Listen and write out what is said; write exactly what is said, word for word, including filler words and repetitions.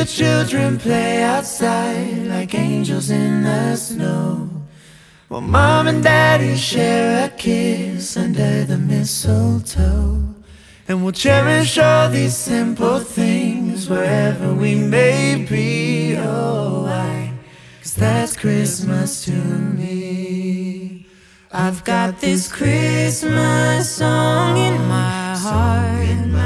the children play outside like angels in the snow, while mom and daddy share a kiss under the mistletoe. And we'll cherish all these simple things wherever we may be. Oh, why? 'Cause that's Christmas to me. I've got this Christmas song in my heart.